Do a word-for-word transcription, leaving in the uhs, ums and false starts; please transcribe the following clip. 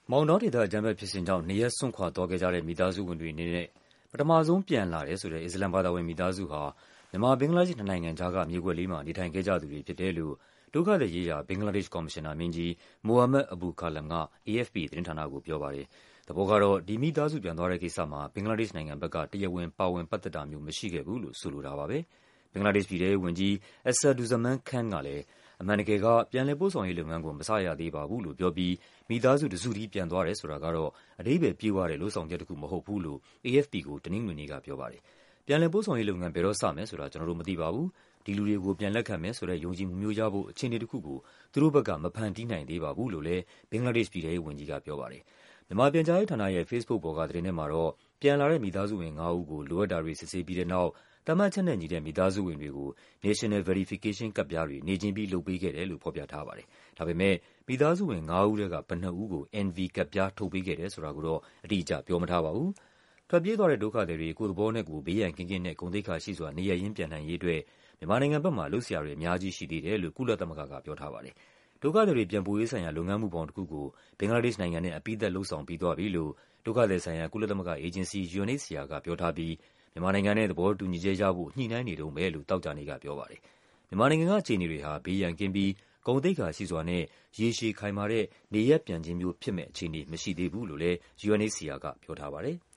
မောင်တောဒေသအကြမ်းဖက်ဖြစ်စဉ်ကြောင့်နေရပ်စွန့်ခွာသွားခဲ့ကြတဲ့မိသားစုဝင်တွေအနေနဲ့ပထမဆုံးပြန်လာတယ်ဆိုတဲ့အစ္စလာမ်ဘာသာဝင်မိသားစုဟာမြန်မာ-ဘင်္ဂလားဒေ့ရှ်နှစ်နိုင်ငံကြားကမြေကွက်လေးမှာနေထိုင်ခဲ့ကြသူတွေဖြစ်တယ်လို့ဒုက္ခသည်ရေးရာဘင်္ဂလားဒေ့ရှ်ကော်မရှင်နာမင်းကြီး မိုဟာမက်အဘူကာလမ်က အေအက်ဖ်ပီသတင်းဌာနကိုပြောပါတယ်။သဘောကတော့ဒီမိသားစုပြန်သွားတဲ့ကိစ္စမှာဘင်္ဂလားဒေ့ရှ်နိုင်ငံဘက်ကတရားဝင်ပါဝင်ပတ်သက်တာမျိုးမရှိခဲ့ဘူးလို့ဆိုလိုတာပါပဲ။ဘင်္ဂလားဒေ့ရှ်ပြည်ထဲရေးဝန်ကြီး အဆဒူဇမန်းခန်းကလည်းအမှန်တကယ်ကပြန်လည်ပို့ဆောင်ရေးလုပ်ငန်းကိုမစရသေးပါဘူးလို့ပြောပြီးမိသားစုတစုတည်းပြန်သွားတယ်ဆိုတာကတော့အဓိပ္ပါယ်ပြည့်ဝတဲ့လုပ်ဆောင်ချက်တခုမဟုတ်ဘူးလို့ အေအက်ဖ်ပီကိုတနင်္ဂနွေနေ့ကပြောပါတယ်။ပြန်လည်ပို့ဆောင်ရေးလုပ်ငန်းဘယ်တော့စမယ်ဆိုတာကျနော်တို့မသိပါဘူး။ဒီလူတွေကိုပြန်လက်ခံမယ်ဆိုတဲ့ယုံကြည်မှုမျိုးရဖို့အခြေအနေတခုကိုသူတို့ဘက်ကမဖန်တီးနိုင်သေးပါဘူးလို့လည်းဘင်္ဂလားဒေ့ရှ်ပြည်ထဲရေးဝန်ကြီးကပြောပါတယ်။မြန်မာပြန်ကြားရေးဌာနရဲ့ဖေ့စ်ဘုတ်ပေါ်ကသတင်းထဲမှာတော့ပြန်လာတဲ့မိသားစုဝင်ငါးဦးကိုလိုအပ်တာတွေစစ်ဆေးပြီးတဲ့နောက်သတ်မှတ်ချက်နဲ့ညီတဲ့မိသားစုဝင်တွေကို National Verification ကဒ်ပြားတွေနေ့ချင်းပြီးလုပ်ပေးခဲ့တယ်လို့ဖော်ပြထားပါတယ်။ဒါပေမဲ့မိသားစုဝင်ငါးဦးထဲကဘယ်နှစ်ဦးကို အန် ဗီ ကဒ်ပြားထုတ်ပေးခဲ့တယ်ဆိုတာကိုတော့အတိအကျပြောမထားပါဘူး။ထွက်ပြေးသွားတဲ့ဒုက္ခသည်တွေကိုယ့်သဘောနဲ့ကိုယ်ဘေးရန်ကင်းကင်းနဲ့ဂုဏ်သိက္ခာရှိစွာနေရပ်ရင်းပြန်နိုင်ရေးအတွက်မြန်မာနိုင်ငံဘက်မှာလုပ်စရာတွေအများကြီးရှိသေးတယ်လို့ကုလသမဂ္ဂကပြောထားပါတယ်။ဒုက္ခသည်တွေပြန်ပို့ရေးဆိုင်ရာလုပ်ငန်းမှုပေါင်းတခုကိုဘင်္ဂလားဒေ့ရှ်နိုင်ငံနဲ့အပြီးသတ်လုပ်ဆောင်ပြီးသွားပြီလို့ဒုက္ခသည်ဆိုင်ရာကုလသမဂ္ဂအေဂျင်စီ ယူအန်အိတ်စီအာ ကပြောထားပြီးမြန်မာနိုင်ငံနဲ့သဘောတူညီချက်ရဖို့ညှိနှိုင်းနေတုန်းပဲလို့သောကြာနေ့ကပြောပါတယ်။မြန်မာနိုင်ငံကအခြေအနေတွေဟာဘေးရန်ကင်းပြီးဂုဏ်သိက္ခာရှိစွာနဲ့ရေရှည်ခိုင်မာတဲ့နေရပ်ပြန်ခြင်းမျိုးဖြစ်မယ့်အခြေအနေမရှိသေးဘူးလို့လည်း ယူအန်အိတ်စီအာ ကပြောထားပါတယ်။